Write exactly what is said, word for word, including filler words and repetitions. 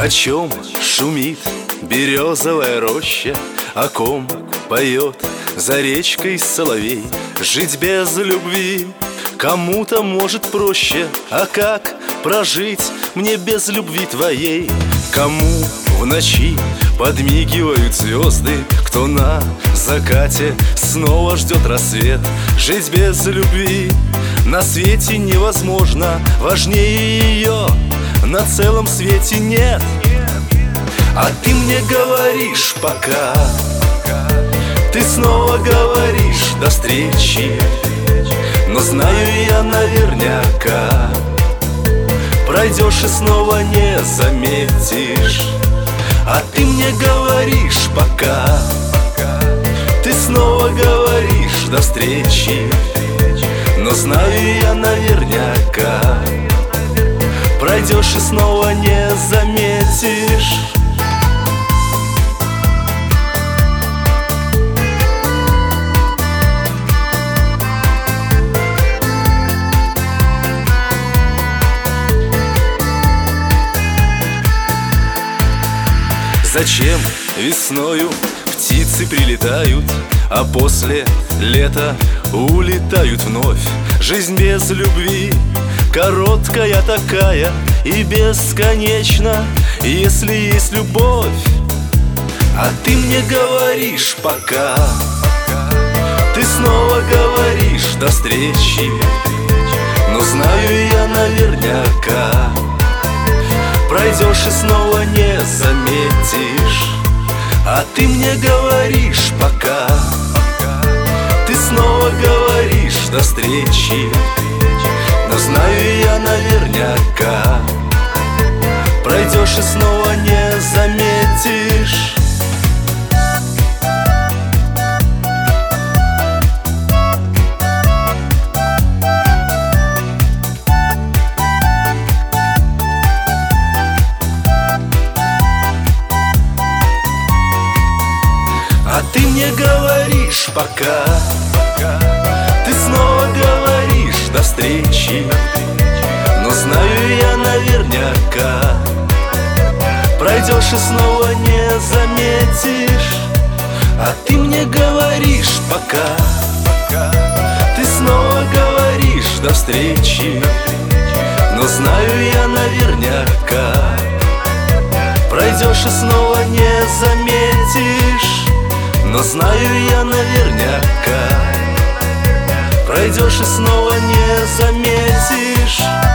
О чем шумит березовая роща, о ком поет за речкой соловей. Жить без любви кому-то может проще, а как прожить мне без любви твоей? Кому в ночи подмигивают звезды, кто на закате снова ждет рассвет? Жить без любви на свете невозможно, важнее ее на целом свете нет. А ты мне говоришь пока, ты снова говоришь до встречи, но знаю я наверняка, пройдешь и снова не заметишь. А ты мне говоришь пока, ты снова говоришь до встречи, но знаю я наверняка, пройдешь и снова не заметишь. Зачем весною птицы прилетают, а после лета улетают вновь? Жизнь без любви короткая такая и бесконечна, если есть любовь. А ты мне говоришь пока, ты снова говоришь до встречи, но знаю я наверняка, пройдешь и снова не заметишь. А ты мне говоришь пока, ты снова говоришь до встречи, но знаю я наверняка, пройдешь и снова не заметишь. А ты мне говоришь пока, ты снова говоришь до встречи, но знаю я наверняка, пройдешь и снова не заметишь. А ты мне говоришь пока, ты снова говоришь до встречи, но знаю я наверняка, пройдешь и снова не заметишь. Но знаю я наверняка, пройдешь и снова не заметишь.